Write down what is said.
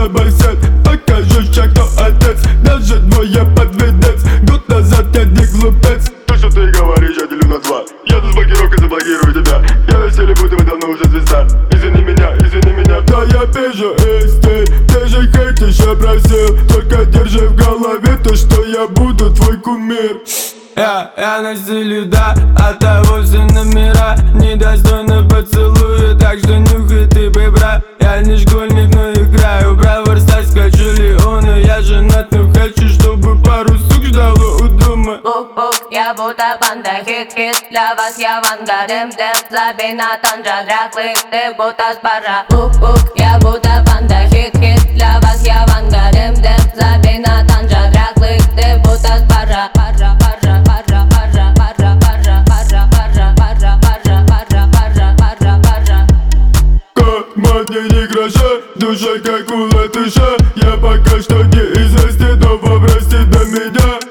на бассейн. Покажу, кто отец, даже двое подведец. Год назад я не глупец. То, что ты говоришь, я делю на два. Я за блокировкой заблокирую тебя. Я на стиле, будто бы давно уже звезда. Извини меня, извини меня. Да я вижу и стиль, ты же хотишь, я просил. Только держи в голове то, что я буду твой кумир. Я на стиле, да, от того все номера недостойны поцелуя, так что нюхай ты, бебра. Я не школьник, но играю в Бравл Старс, хочу Леона. Я женат, но хочу, чтобы пару сук ждало у дома. Бук-бук, я будто панда, хит-хит, для вас я ванга. Дым-дым, забей на танжа, дряхлый, ты будто с барра. Бук-бук, я будто панда, хит-хит, для вас я ванга. Дым-дым, забей на танжа, дряхлый, ты будто с барра. Мне не гроша, душа как у латыша. Я пока что неизвестен, но вам прости до меня.